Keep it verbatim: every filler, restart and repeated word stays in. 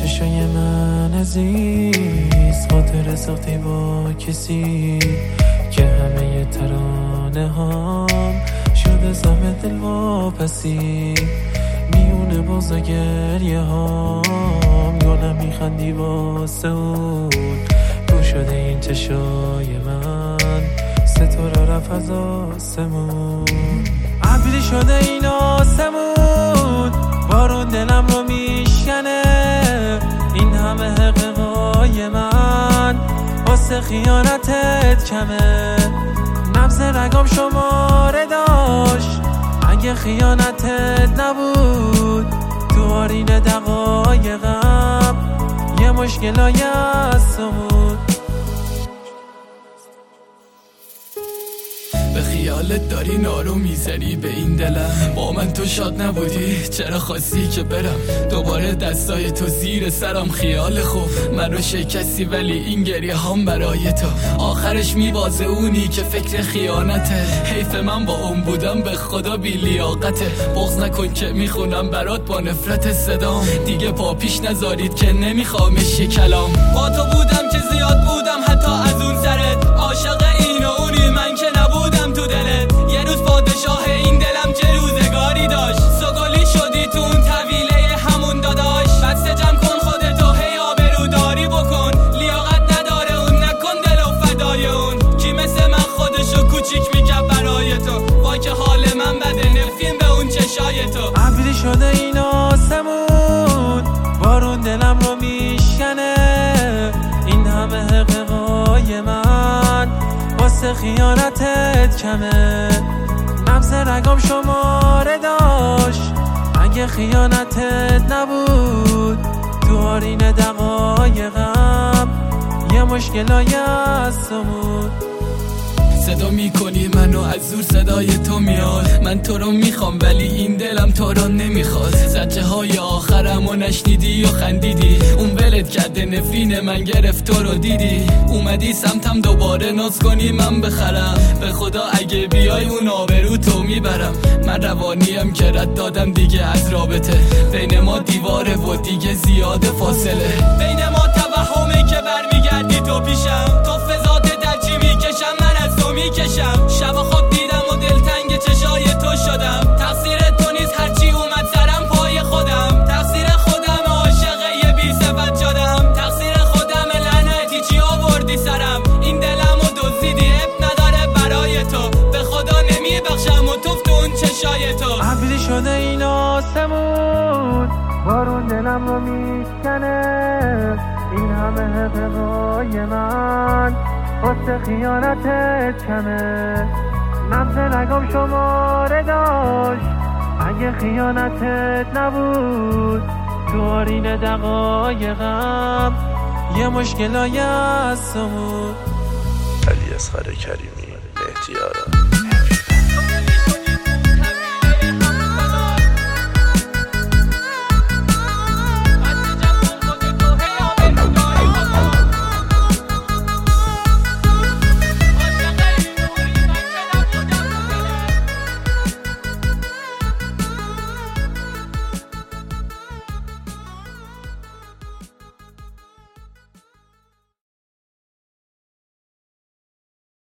چشای من عزیز، خاطر ساختی با کسی که همه ترانه هام شده زهر دل واپسی. میونه باز گریه هام گلم میخندی واسه اون. تو شده این چشای من، ستاره رفت از آسمون. ابری شده این آسمون، بارون دلم رو میشکنه. این همه حقیقای من واسه خیانتت کمه. نبض رگام شماره داشت، اگه خیانتت نبود تو آرین دقایقم یه مشکلای هستمون. به خیالت داری نارو میزنی به این دلم، با من تو شاد نبودی چرا خواستی که برم؟ دوباره دستای تو زیر سرم، خیال خوب منو شکستی ولی این گریه هم برای تو. آخرش میبازه اونی که فکر خیانته. حیف من با اون بودم به خدا بی لیاقته. بغض نکن که میخونم برات با نفرت صدام. دیگه پا پیش نذارید که نمیخوامش یه کلام. با تو بودم که زیاد بودم حتی از اون سرت. عاشق این و اونی من که نبودم تو دلت. یه روز پادشاه این دلم چه روزگاری داشت. سوگلی شدی تو اون طویله همون داداش. بس جمع کن خودتو هی آبرو داری بکن. لیاقت نداره اون، نکن دل و فدای اون. کی مثل من خودشو کوچیک میکرد برای تو. وای که حال من بده نفرین به اون چشای تو. ابری شده این آسمون، بارون دلم رو میشکنه. این همه حقیقای من واسه خیانتت کمه. نبض رگام شماره داشت، اگه خیانتت نبود تو آرین دقایقم یه مشکلای هستمون. صدا میکنی منو از زور صدای تو میاد. من تو رو میخوام ولی این دلم تو رو نمیخواد. زجه های آخرمو نشنیدی و خندیدی. اون ولت کرده نفرین من گرفت تو رو دیدی. اومدی سمتم دوباره ناز کنی من بخرم. به خدا اگه بیای اون آبرو تو میبرم. من روانیم که رد دادم دیگه از رابطه. بین ما دیواره و دیگه زیاده فاصله. بین ما توهمه که برمیگردی تو پیشم. تو فضات درچی میکشم من از تو میکشم. شب خواب دیدم و دلتنگ چشای تو شدم. تقصیر تو نیست هرچی اومد سرم پای خودم. تقصیر خودم عاشق یه بی صفت شدم. تقصیر خودم لعنتی چی آوردی سرم. این دلم و دزدیدی اب نداره برای تو. به خدا نمیبخشم و توف تو اون چشای تو. ابری شده این آسمون، بارون دلم رو میشکنه. این همه حقیقای من واسه خیانتت کمه. نبض رگام شماره داشت، اگه خیانتت نبود تو آرین دقایقم یه مشکلای هستمون. علی اصغر کریمی، مهدی آرا.